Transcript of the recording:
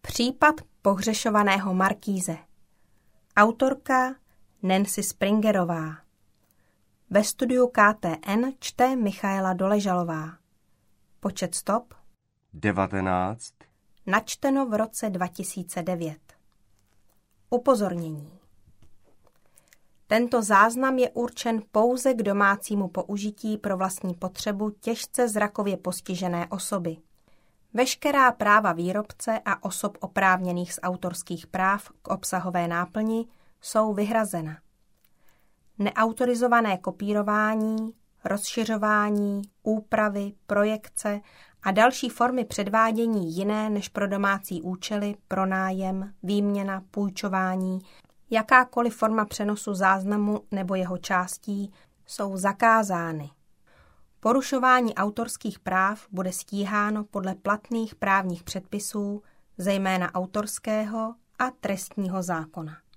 Případ pohřešovaného markíze. Autorka Nancy Springerová. Ve studiu KTN čte Michaela Doležalová. Počet stop 19. Načteno v roce 2009. Upozornění. Tento záznam je určen pouze k domácímu použití pro vlastní potřebu těžce zrakově postižené osoby. Veškerá práva výrobce a osob oprávněných z autorských práv k obsahové náplni jsou vyhrazena. Neautorizované kopírování, rozšiřování, úpravy, projekce a další formy předvádění jiné než pro domácí účely, pronájem, výměna, půjčování, jakákoliv forma přenosu záznamu nebo jeho částí jsou zakázány. Porušování autorských práv bude stíháno podle platných právních předpisů, zejména autorského a trestního zákona.